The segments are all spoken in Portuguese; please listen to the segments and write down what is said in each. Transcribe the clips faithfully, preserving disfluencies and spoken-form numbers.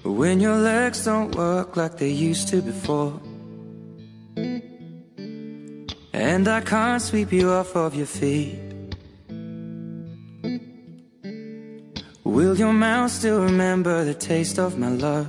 When your legs don't work like they used to before, and I can't sweep you off of your feet, will your mouth still remember the taste of my love?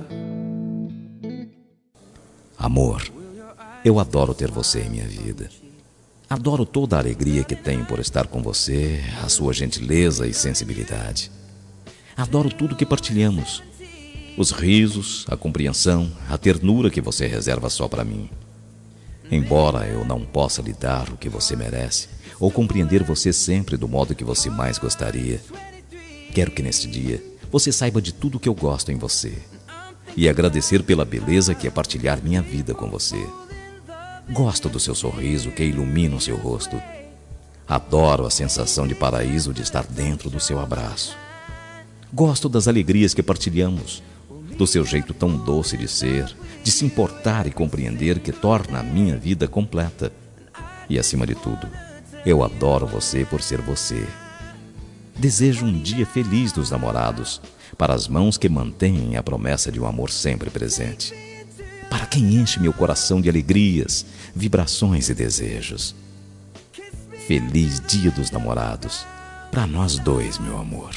Amor, eu adoro ter você em minha vida. Adoro toda a alegria que tenho por estar com você, a sua gentileza e sensibilidade. Adoro tudo que partilhamos. Os risos, a compreensão, a ternura que você reserva só para mim. Embora eu não possa lhe dar o que você merece, ou compreender você sempre do modo que você mais gostaria, quero que neste dia você saiba de tudo que eu gosto em você e agradecer pela beleza que é partilhar minha vida com você. Gosto do seu sorriso que ilumina o seu rosto. Adoro a sensação de paraíso de estar dentro do seu abraço. Gosto das alegrias que partilhamos, do seu jeito tão doce de ser, de se importar e compreender que torna a minha vida completa. E acima de tudo, eu adoro você por ser você. Desejo um dia feliz dos namorados, para as mãos que mantêm a promessa de um amor sempre presente. Para quem enche meu coração de alegrias, vibrações e desejos. Feliz Dia dos Namorados, para nós dois, meu amor.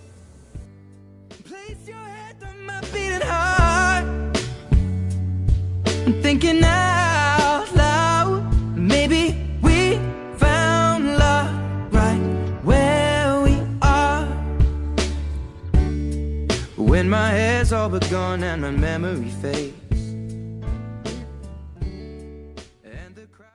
I'm thinking out loud, maybe we found love right where we are. When my hair's all but gone and my memory fades,